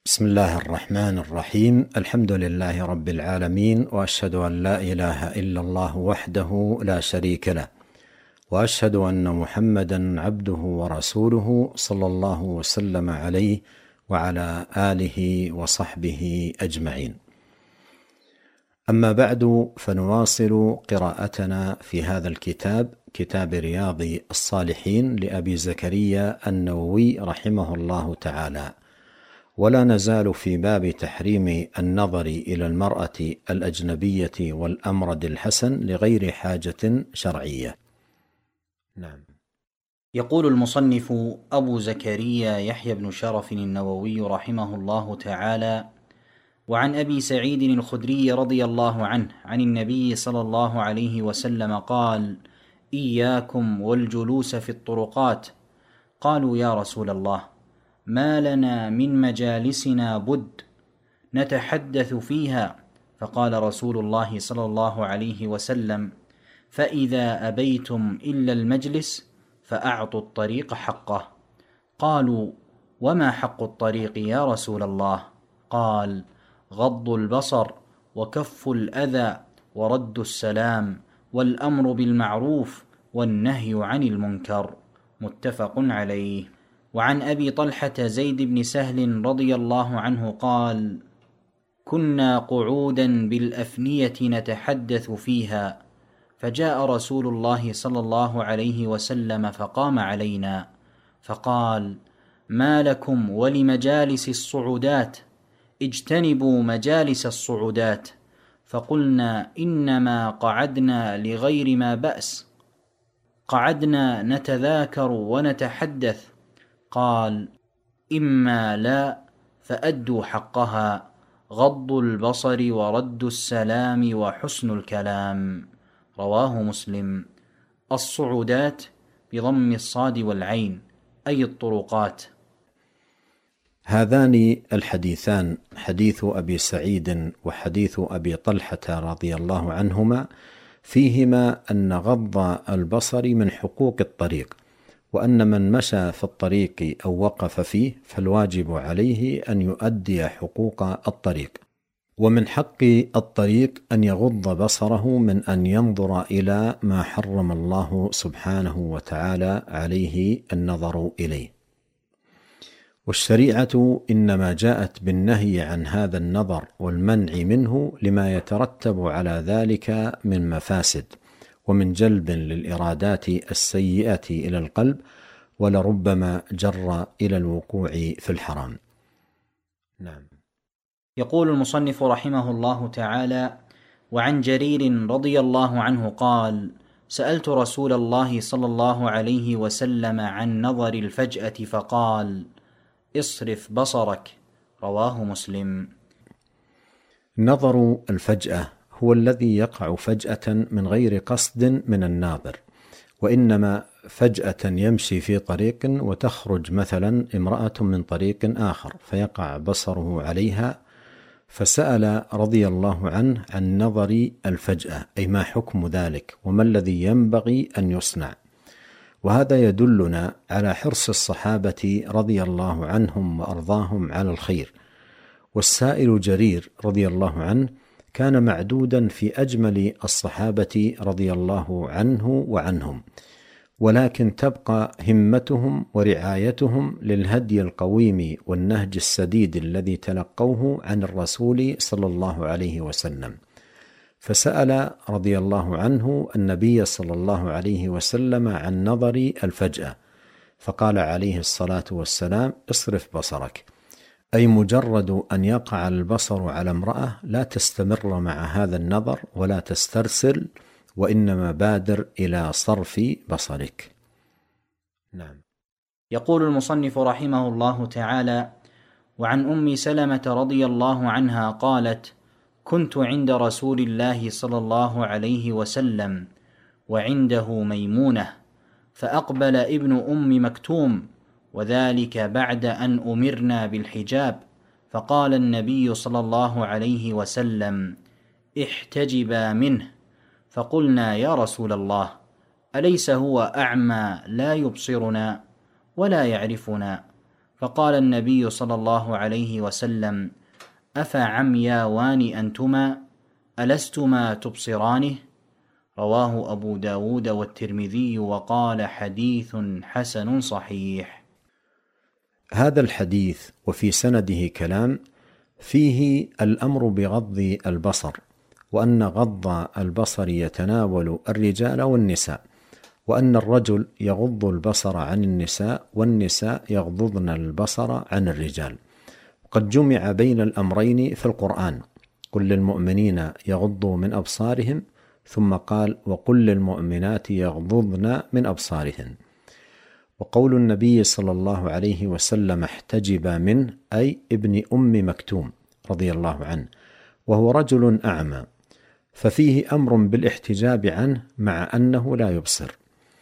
بسم الله الرحمن الرحيم. الحمد لله رب العالمين، وأشهد أن لا إله إلا الله وحده لا شريك له، وأشهد أن محمدا عبده ورسوله صلى الله وسلم عليه وعلى آله وصحبه أجمعين. أما بعد، فنواصل قراءتنا في هذا الكتاب، كتاب رياض الصالحين لأبي زكريا النووي رحمه الله تعالى، ولا نزال في باب تحريم النظر إلى المرأة الأجنبية والأمرد الحسن لغير حاجة شرعية. نعم. يقول المصنف أبو زكريا يحيى بن شرف النووي رحمه الله تعالى: وعن أبي سعيد الخدري رضي الله عنه عن النبي صلى الله عليه وسلم قال: إياكم والجلوس في الطرقات. قالوا: يا رسول الله، ما لنا من مجالسنا بد نتحدث فيها. فقال رسول الله صلى الله عليه وسلم: فإذا أبيتم إلا المجلس فأعطوا الطريق حقه. قالوا: وما حق الطريق يا رسول الله؟ قال: غض البصر، وكف الأذى، ورد السلام، والأمر بالمعروف، والنهي عن المنكر. متفق عليه. وعن أبي طلحة زيد بن سهل رضي الله عنه قال: كنا قعودا بالأفنية نتحدث فيها، فجاء رسول الله صلى الله عليه وسلم فقام علينا فقال: ما لكم ولمجالس الصعودات؟ اجتنبوا مجالس الصعودات. فقلنا: إنما قعدنا لغير ما بأس، قعدنا نتذاكر ونتحدث. قال: إما لا، فأدوا حقها: غض البصر، ورد السلام، وحسن الكلام. رواه مسلم. الصعودات بضم الصاد والعين، أي الطرقات. هذان الحديثان، حديث أبي سعيد وحديث أبي طلحة رضي الله عنهما، فيهما أن غض البصر من حقوق الطريق، وأن من مشى في الطريق أو وقف فيه فالواجب عليه أن يؤدي حقوق الطريق. ومن حق الطريق أن يغض بصره من أن ينظر إلى ما حرم الله سبحانه وتعالى عليه النظر إليه. والشريعة إنما جاءت بالنهي عن هذا النظر والمنع منه لما يترتب على ذلك من مفاسد، ومن جلب للإرادات السيئة إلى القلب، ولربما جر إلى الوقوع في الحرام. نعم. يقول المصنف رحمه الله تعالى: وعن جرير رضي الله عنه قال: سألت رسول الله صلى الله عليه وسلم عن نظر الفجأة فقال: اصرف بصرك. رواه مسلم. نظر الفجأة هو الذي يقع فجأة من غير قصد من الناظر، وإنما فجأة يمشي في طريق وتخرج مثلا امرأة من طريق آخر فيقع بصره عليها، فسأل رضي الله عنه عن نظر الفجأة، أي ما حكم ذلك وما الذي ينبغي أن يصنع. وهذا يدلنا على حرص الصحابة رضي الله عنهم وأرضاهم على الخير. والسائل جرير رضي الله عنه كان معدودا في أجمل الصحابة رضي الله عنه وعنهم، ولكن تبقى همتهم ورعايتهم للهدي القويم والنهج السديد الذي تلقوه عن الرسول صلى الله عليه وسلم. فسأل رضي الله عنه النبي صلى الله عليه وسلم عن نظر الفجأة، فقال عليه الصلاة والسلام: اصرف بصرك، أي مجرد أن يقع البصر على امرأة لا تستمر مع هذا النظر ولا تسترسل، وإنما بادر إلى صرف بصرك. نعم. يقول المصنف رحمه الله تعالى: وعن أم سلمة رضي الله عنها قالت: كنت عند رسول الله صلى الله عليه وسلم وعنده ميمونة، فأقبل ابن أم مكتوم، وذلك بعد أن أمرنا بالحجاب، فقال النبي صلى الله عليه وسلم: احتجبا منه. فقلنا: يا رسول الله، أليس هو أعمى لا يبصرنا ولا يعرفنا؟ فقال النبي صلى الله عليه وسلم: أفعمياوان أنتما ألستما تبصرانه؟ رواه أبو داود والترمذي وقال حديث حسن صحيح. هذا الحديث وفي سنده كلام فيه الأمر بغض البصر، وأن غض البصر يتناول الرجال والنساء، وأن الرجل يغض البصر عن النساء والنساء يغضضن البصر عن الرجال. قد جمع بين الأمرين في القرآن: قل للمؤمنين يغضوا من أبصارهم، ثم قال: وقل للمؤمنات يغضضن من أبصارهن. وقول النبي صلى الله عليه وسلم: احتجب منه، أي ابن أم مكتوم رضي الله عنه، وهو رجل أعمى، ففيه أمر بالاحتجاب عنه مع أنه لا يبصر.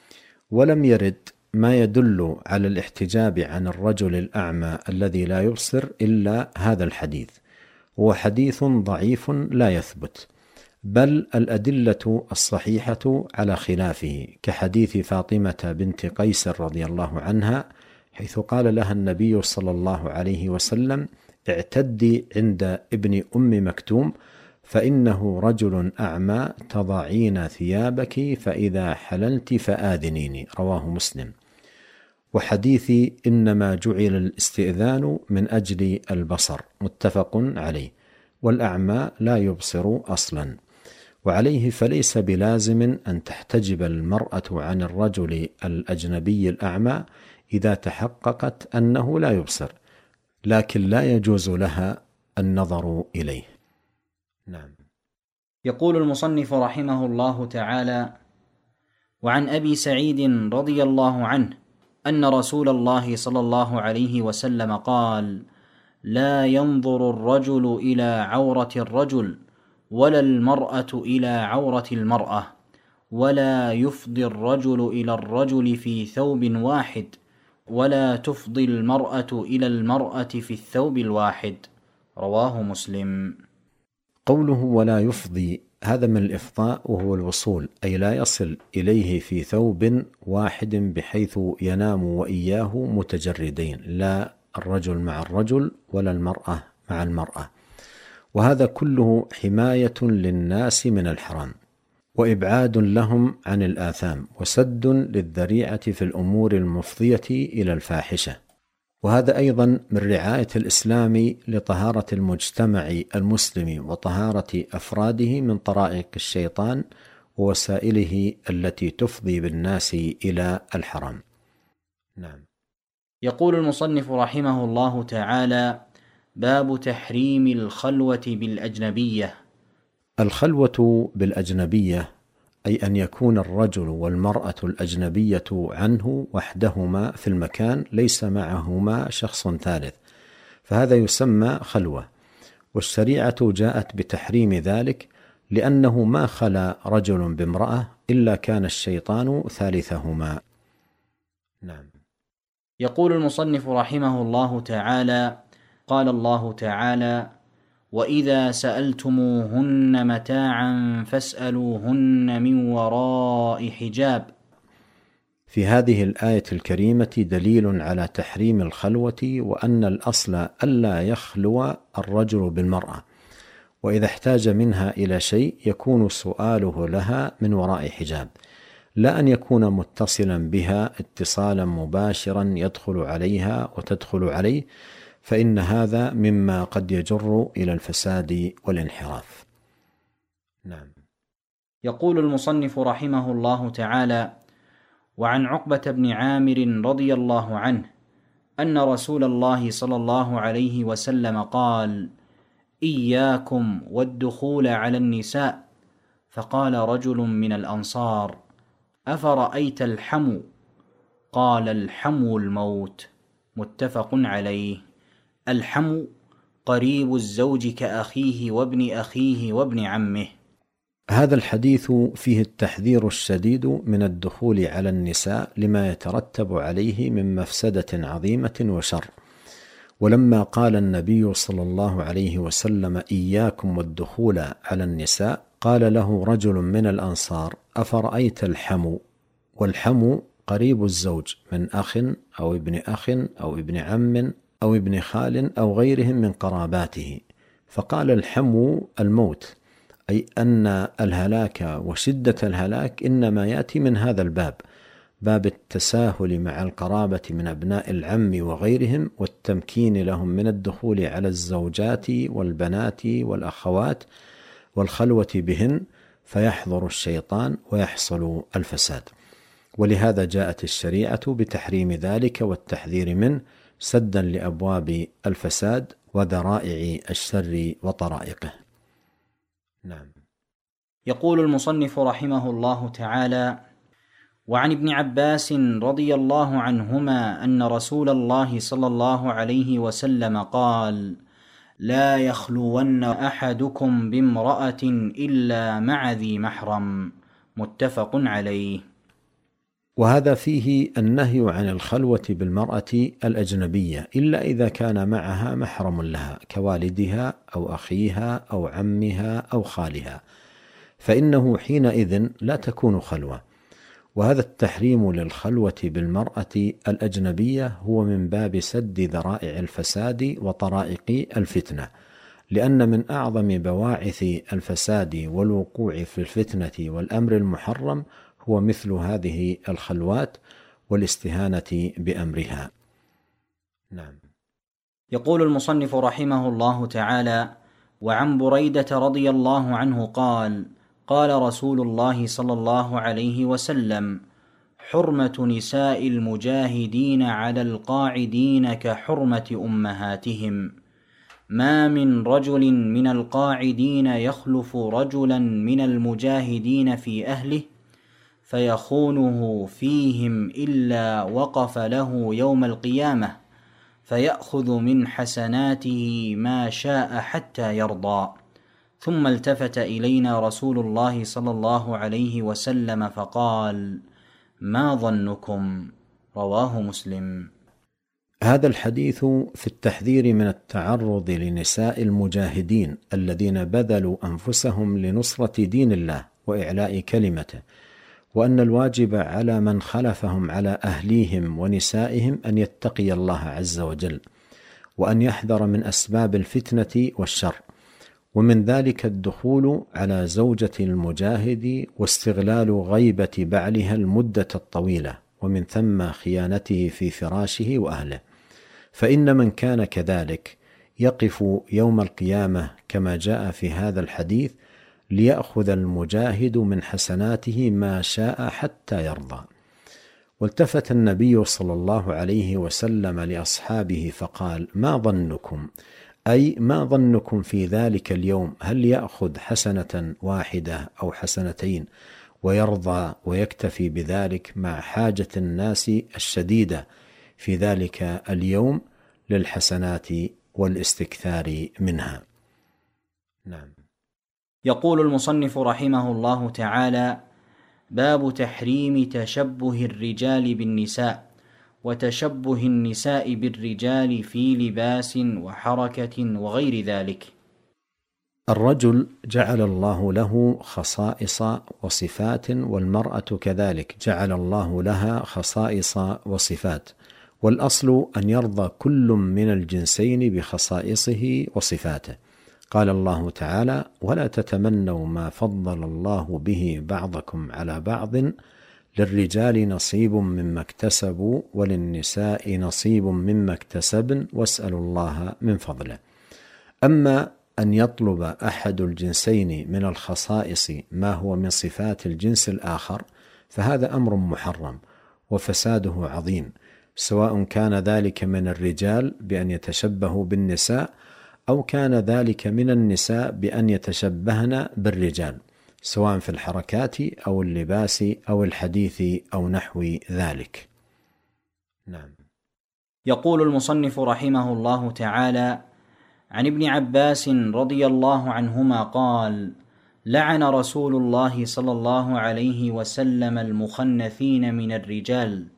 ولم يرد ما يدل على الاحتجاب عن الرجل الأعمى الذي لا يبصر إلا هذا الحديث، هو حديث ضعيف لا يثبت، بل الأدلة الصحيحة على خلافه، كحديث فاطمة بنت قيس رضي الله عنها، حيث قال لها النبي صلى الله عليه وسلم: اعتدي عند ابن أم مكتوم فإنه رجل أعمى، تضعين ثيابك فإذا حللت فآذنيني. رواه مسلم. وحديث إنما جعل الاستئذان من أجل البصر، متفق عليه، والأعمى لا يبصر أصلا، وعليه فليس بلازم أن تحتجب المرأة عن الرجل الأجنبي الأعمى إذا تحققت أنه لا يبصر، لكن لا يجوز لها النظر إليه. نعم. يقول المصنف رحمه الله تعالى: وعن أبي سعيد رضي الله عنه أن رسول الله صلى الله عليه وسلم قال: لا ينظر الرجل إلى عورة الرجل، ولا المرأة إلى عورة المرأة، ولا يفضي الرجل إلى الرجل في ثوب واحد، ولا تفضي المرأة إلى المرأة في الثوب الواحد. رواه مسلم. قوله ولا يفضي، هذا من الإفضاء وهو الوصول، أي لا يصل إليه في ثوب واحد بحيث ينام وإياه متجردين، لا الرجل مع الرجل ولا المرأة مع المرأة. وهذا كله حماية للناس من الحرام، وإبعاد لهم عن الآثام، وسد للذريعة في الأمور المفضية إلى الفاحشة. وهذا أيضا من رعاية الإسلام لطهارة المجتمع المسلم وطهارة أفراده من طرائق الشيطان ووسائله التي تفضي بالناس إلى الحرام. نعم. يقول المصنف رحمه الله تعالى: باب تحريم الخلوة بالأجنبية. الخلوة بالأجنبية أي أن يكون الرجل والمرأة الأجنبية عنه وحدهما في المكان، ليس معهما شخص ثالث، فهذا يسمى خلوة. والشريعة جاءت بتحريم ذلك لأنه ما خلا رجل بامرأة إلا كان الشيطان ثالثهما. نعم. يقول المصنف رحمه الله تعالى: قال الله تعالى: وإذا سألتموهن متاعا فاسألوهن من وراء حجاب. في هذه الآية الكريمة دليل على تحريم الخلوة، وأن الأصل ألا يخلو الرجل بالمرأة، وإذا احتاج منها إلى شيء يكون سؤاله لها من وراء حجاب، لا أن يكون متصلا بها اتصالا مباشرا يدخل عليها وتدخل عليه، فإن هذا مما قد يجر إلى الفساد والانحراف. نعم. يقول المصنف رحمه الله تعالى: وعن عقبة بن عامر رضي الله عنه أن رسول الله صلى الله عليه وسلم قال: إياكم والدخول على النساء. فقال رجل من الأنصار: أفرأيت الحمو؟ قال: الحمو الموت. متفق عليه. الحمو قريب الزوج كأخيه وابن أخيه وابن عمه. هذا الحديث فيه التحذير الشديد من الدخول على النساء لما يترتب عليه من مفسدة عظيمة وشر. ولما قال النبي صلى الله عليه وسلم: إياكم والدخول على النساء، قال له رجل من الأنصار: أفرأيت الحمو؟ والحمو قريب الزوج من أخ أو ابن أخ أو ابن عم أو ابن خال أو غيرهم من قراباته. فقال الحمو الموت، أي أن الهلاك وشدة الهلاك إنما يأتي من هذا الباب، باب التساهل مع القرابة من أبناء العم وغيرهم، والتمكين لهم من الدخول على الزوجات والبنات والأخوات والخلوة بهن، فيحضر الشيطان ويحصل الفساد. ولهذا جاءت الشريعة بتحريم ذلك والتحذير منه، سدا لأبواب الفساد وذرائع الشر وطرائقه. نعم. يقول المصنف رحمه الله تعالى: وعن ابن عباس رضي الله عنهما أن رسول الله صلى الله عليه وسلم قال: لا يخلون أحدكم بامرأة إلا مع ذي محرم. متفق عليه. وهذا فيه النهي عن الخلوة بالمرأة الأجنبية إلا إذا كان معها محرم لها كوالدها أو أخيها أو عمها أو خالها، فإنه حينئذ لا تكون خلوة. وهذا التحريم للخلوة بالمرأة الأجنبية هو من باب سد ذرائع الفساد وطرائق الفتنة، لأن من أعظم بواعث الفساد والوقوع في الفتنة والأمر المحرم هو مثل هذه الخلوات والاستهانة بأمرها. نعم. يقول المصنف رحمه الله تعالى: وعن بريدة رضي الله عنه قال: قال رسول الله صلى الله عليه وسلم: حرمة نساء المجاهدين على القاعدين كحرمة أمهاتهم. ما من رجل من القاعدين يخلف رجلا من المجاهدين في أهله فيخونه فيهم إلا وقف له يوم القيامة فيأخذ من حسناته ما شاء حتى يرضى. ثم التفت إلينا رسول الله صلى الله عليه وسلم فقال: ما ظنكم؟ رواه مسلم. هذا الحديث في التحذير من التعرض لنساء المجاهدين الذين بذلوا أنفسهم لنصرة دين الله وإعلاء كلمته، وأن الواجب على من خلفهم على أهليهم ونسائهم أن يتقي الله عز وجل، وأن يحذر من أسباب الفتنة والشر، ومن ذلك الدخول على زوجة المجاهد واستغلال غيبة بعلها المدة الطويلة، ومن ثم خيانته في فراشه وأهله. فإن من كان كذلك يقف يوم القيامة كما جاء في هذا الحديث ليأخذ المجاهد من حسناته ما شاء حتى يرضى. والتفت النبي صلى الله عليه وسلم لأصحابه فقال: ما ظنكم؟ أي ما ظنكم في ذلك اليوم؟ هل يأخذ حسنة واحدة أو حسنتين ويرضى ويكتفي بذلك مع حاجة الناس الشديدة في ذلك اليوم للحسنات والاستكثار منها؟ نعم. يقول المصنف رحمه الله تعالى: باب تحريم تشبه الرجال بالنساء وتشبه النساء بالرجال في لباس وحركة وغير ذلك. الرجل جعل الله له خصائص وصفات، والمرأة كذلك جعل الله لها خصائص وصفات، والأصل أن يرضى كل من الجنسين بخصائصه وصفاته. قال الله تعالى: ولا تتمنوا ما فضل الله به بعضكم على بعض، للرجال نصيب مما اكتسبوا وللنساء نصيب مما اكتسبن واسألوا الله من فضله. أما أن يطلب أحد الجنسين من الخصائص ما هو من صفات الجنس الآخر فهذا أمر محرم وفساده عظيم، سواء كان ذلك من الرجال بأن يتشبهوا بالنساء، أو كان ذلك من النساء بأن يتشبهن بالرجال، سواء في الحركات أو اللباس أو الحديث أو نحو ذلك. نعم. يقول المصنف رحمه الله تعالى: عن ابن عباس رضي الله عنهما قال: لعن رسول الله صلى الله عليه وسلم المخنثين من الرجال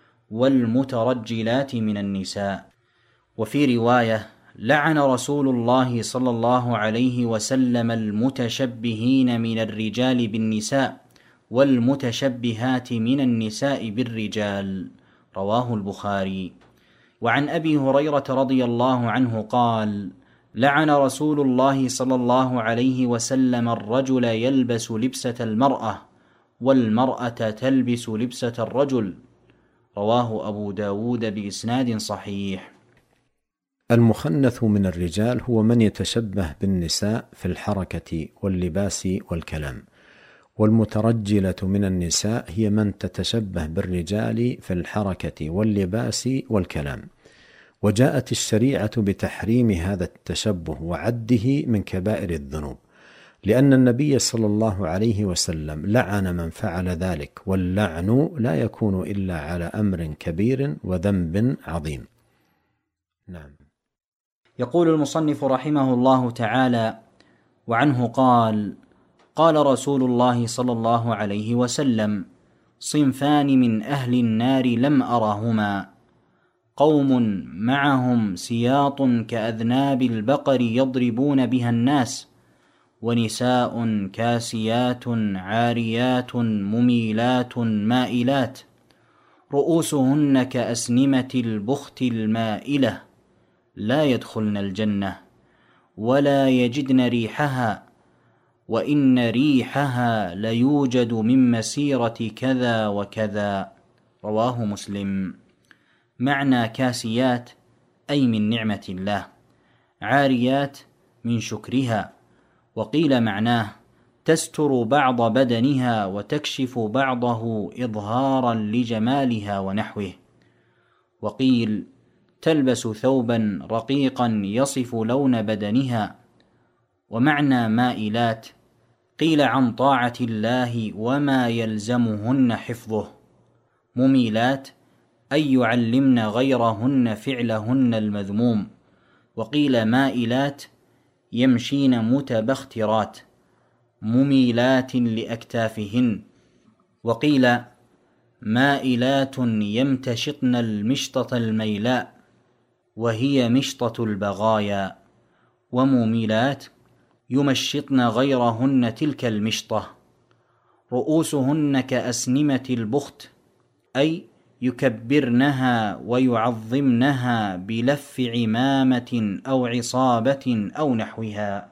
والمترجلات من النساء. وفي رواية: لعن رسول الله صلى الله عليه وسلم المتشبهين من الرجال بالنساء والمتشبهات من النساء بالرجال. رواه البخاري. وعن أبي هريرة رضي الله عنه قال: لعن رسول الله صلى الله عليه وسلم الرجل يلبس لبسة المرأة، والمرأة تلبس لبسة الرجل. رواه أبو داود بإسناد صحيح. المخنث من الرجال هو من يتشبه بالنساء في الحركة واللباس والكلام، والمترجلة من النساء هي من تتشبه بالرجال في الحركة واللباس والكلام. وجاءت الشريعة بتحريم هذا التشبه وعده من كبائر الذنوب، لأن النبي صلى الله عليه وسلم لعن من فعل ذلك، واللعن لا يكون إلا على أمر كبير وذنب عظيم. نعم. يقول المصنف رحمه الله تعالى: وعنه قال: قال رسول الله صلى الله عليه وسلم: صنفان من أهل النار لم أرهما، قوم معهم سياط كأذناب البقر يضربون بها الناس، ونساء كاسيات عاريات مميلات مائلات، رؤوسهن كأسنمة البخت المائلة، لا يدخلن الجنة ولا يجدن ريحها، وإن ريحها ليوجد من مسيرة كذا وكذا. رواه مسلم. معنى كاسيات أي من نعمة الله، عاريات من شكرها. وقيل معناه تستر بعض بدنها وتكشف بعضه إظهارا لجمالها ونحوه. وقيل تلبس ثوبا رقيقا يصف لون بدنها. ومعنى مائلات قيل عن طاعة الله وما يلزمهن حفظه. مميلات أي يعلمن غيرهن فعلهن المذموم. وقيل مائلات يمشين متبخترات مميلات لأكتافهن. وقيل مائلات يمتشطن المشطة الميلاء، وهي مشطة البغايا. ومميلات يمشطن غيرهن تلك المشطة. رؤوسهن كأسنمة البخت أي يكبرنها ويعظمنها بلف عمامة أو عصابة أو نحوها.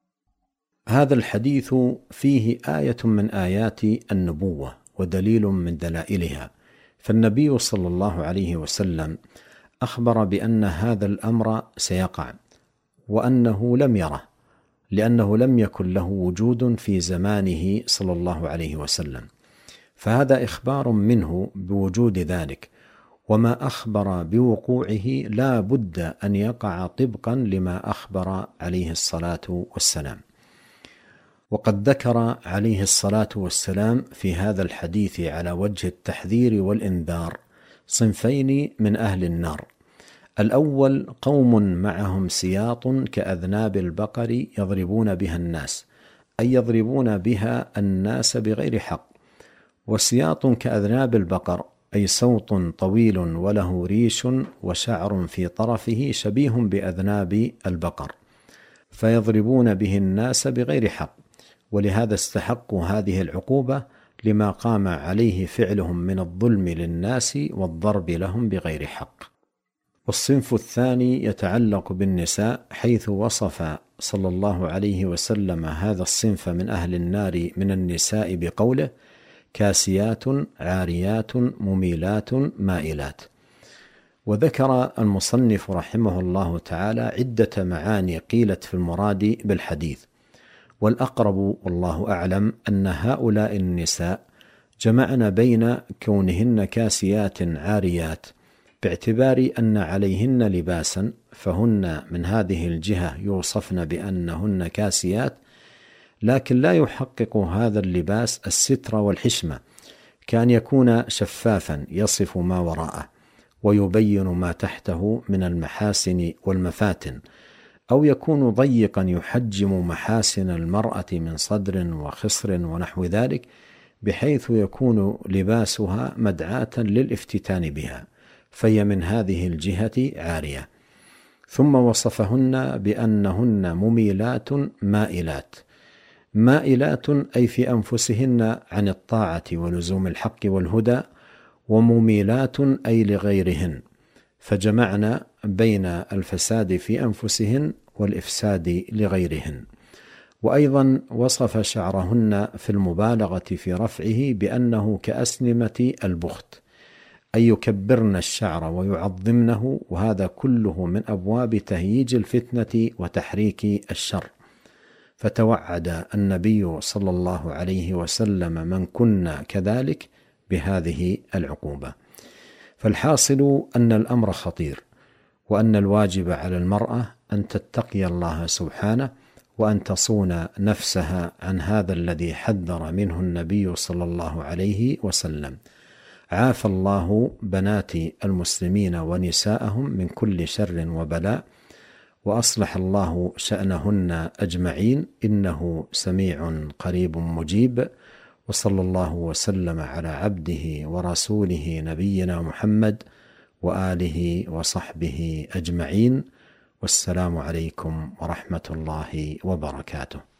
هذا الحديث فيه آية من آيات النبوة ودليل من دلائلها، فالنبي صلى الله عليه وسلم أخبر بأن هذا الأمر سيقع، وأنه لم يره، لأنه لم يكن له وجود في زمانه صلى الله عليه وسلم، فهذا إخبار منه بوجود ذلك، وما أخبر بوقوعه لا بد أن يقع طبقا لما أخبر عليه الصلاة والسلام. وقد ذكر عليه الصلاة والسلام في هذا الحديث على وجه التحذير والإنذار صنفين من أهل النار. الأول قوم معهم سياط كأذناب البقر يضربون بها الناس، أي يضربون بها الناس بغير حق. وسياط كأذناب البقر أي صوت طويل وله ريش وشعر في طرفه شبيه بأذناب البقر، فيضربون به الناس بغير حق، ولهذا استحقوا هذه العقوبة لما قام عليه فعلهم من الظلم للناس والضرب لهم بغير حق. والصنف الثاني يتعلق بالنساء، حيث وصف صلى الله عليه وسلم هذا الصنف من أهل النار من النساء بقوله: كاسيات عاريات مميلات مائلات. وذكر المصنف رحمه الله تعالى عدة معاني قيلت في المراد بالحديث، والأقرب والله أعلم أن هؤلاء النساء جمعن بين كونهن كاسيات عاريات باعتبار أن عليهن لباسا، فهن من هذه الجهة يوصفن بأنهن كاسيات، لكن لا يحقق هذا اللباس الستر والحشمة، كان يكون شفافا يصف ما وراءه ويبين ما تحته من المحاسن والمفاتن، أو يكون ضيقا يحجم محاسن المرأة من صدر وخصر ونحو ذلك، بحيث يكون لباسها مدعاة للافتتان بها، فهي من هذه الجهة عارية. ثم وصفهن بأنهن مميلات مائلات، مائلات أي في أنفسهن عن الطاعة ولزوم الحق والهدى، ومميلات أي لغيرهن، فجمعنا بين الفساد في أنفسهن والإفساد لغيرهن. وأيضا وصف شعرهن في المبالغة في رفعه بأنه كأسنمة البخت، أي يكبرن الشعر ويعظمنه، وهذا كله من أبواب تهييج الفتنة وتحريك الشر. فتوعد النبي صلى الله عليه وسلم من كنا كذلك بهذه العقوبة. فالحاصل أن الأمر خطير، وأن الواجب على المرأة أن تتقي الله سبحانه، وأن تصون نفسها عن هذا الذي حذر منه النبي صلى الله عليه وسلم. عافى الله بنات المسلمين ونساءهم من كل شر وبلاء، وأصلح الله شأنهن أجمعين، إنه سميع قريب مجيب. وصلى الله وسلم على عبده ورسوله نبينا محمد وآله وصحبه أجمعين، والسلام عليكم ورحمة الله وبركاته.